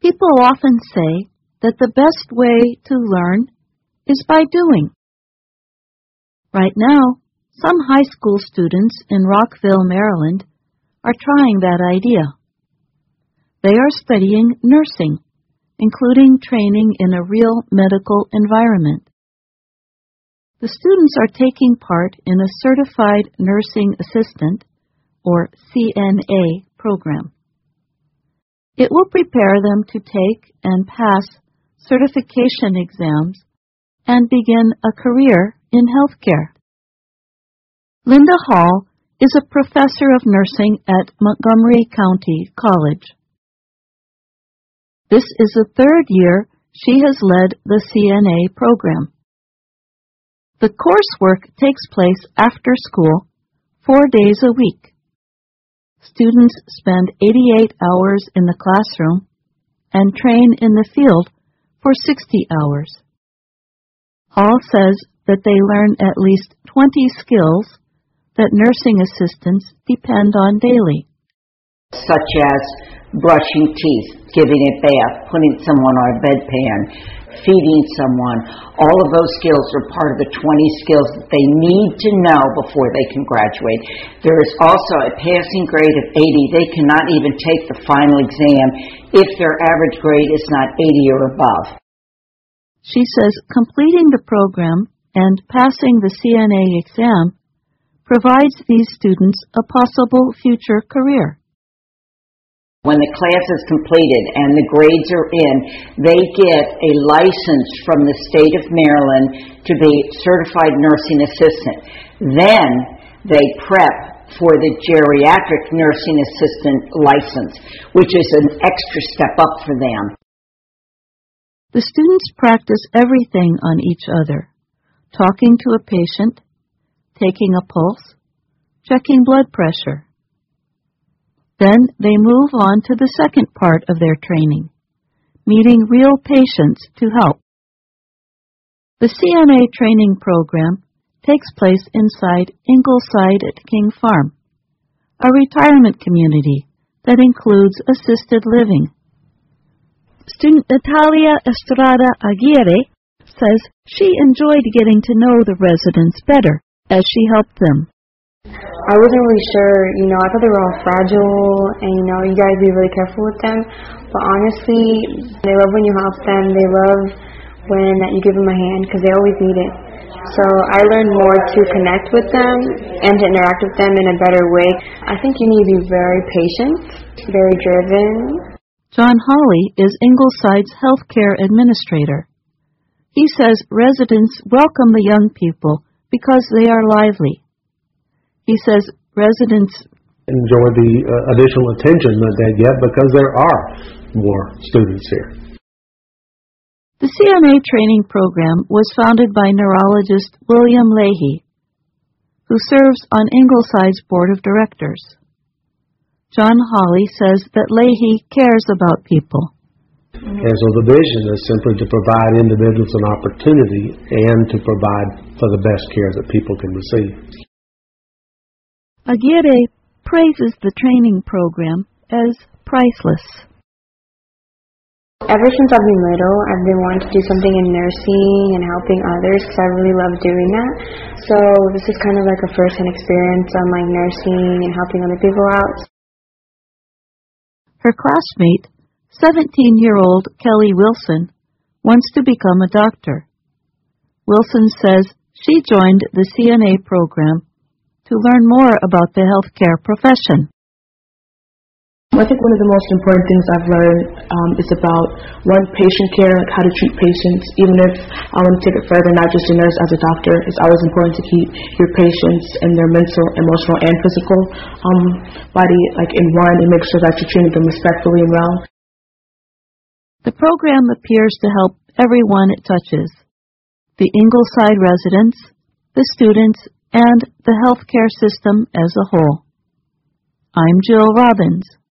People often say that the best way to learn is by doing. Right now, some high school students in Rockville, Maryland, are trying that idea. They are studying nursing, including training in a real medical environment. The students are taking part in a Certified Nursing Assistant, or CNA, program. It will prepare them to take and pass certification exams and begin a career in healthcare. Linda Hall is a professor of nursing at Montgomery County College. This is the third year she has led the CNA program. The coursework takes place after school, 4 days a week. Students spend 88 hours in the classroom and train in the field for 60 hours. Hall says that they learn at least 20 skills that nursing assistants depend on daily. Such as brushing teeth, giving a bath, putting someone on a bedpan, feeding someone. All of those skills are part of the 20 skills that they need to know before they can graduate. There is also a passing grade of 80. They cannot even take the final exam if their average grade is not 80 or above. She says completing the program and passing the CNA exam provides these students a possible future career. When the class is completed and the grades are in, they get a license from the state of Maryland to be certified nursing assistant. Then they prep for the geriatric nursing assistant license, which is an extra step up for them. The students practice everything on each other, talking to a patient, taking a pulse, checking blood pressure. Then they move on to the second part of their training, meeting real patients to help. The CNA training program takes place inside Ingleside at King Farm, a retirement community that includes assisted living. Student Natalia Estrada Aguirre says she enjoyed getting to know the residents better as she helped them. I wasn't really sure, I thought they were all fragile and, you gotta be really careful with them. But honestly, they love when you help them. They love when you give them a hand because they always need it. So I learned more to connect with them and to interact with them in a better way. I think you need to be very patient, very driven. John Hawley is Ingleside's healthcare administrator. He says residents welcome the young people because they are lively. He says residents enjoy the additional attention that they get because there are more students here. The CNA training program was founded by neurologist William Leahy, who serves on Ingleside's board of directors. John Hawley says that Leahy cares about people. And so the vision is simply to provide individuals an opportunity and to provide for the best care that people can receive. Aguirre praises the training program as priceless. Ever since I've been little, I've been wanting to do something in nursing and helping others because I really love doing that. So this is kind of like a first-hand experience on nursing and helping other people out. Her classmate, 17-year-old Kelly Wilson, wants to become a doctor. Wilson says she joined the CNA program to learn more about the healthcare profession. I think one of the most important things I've learned is about, patient care, how to treat patients. Even if I want to take it further, not just a nurse, as a doctor, it's always important to keep your patients and their mental, emotional, and physical body in one and make sure that you're treating them respectfully and well. The program appears to help everyone it touches: the Ingleside residents, the students, and the healthcare system as a whole. I'm Jill Robbins.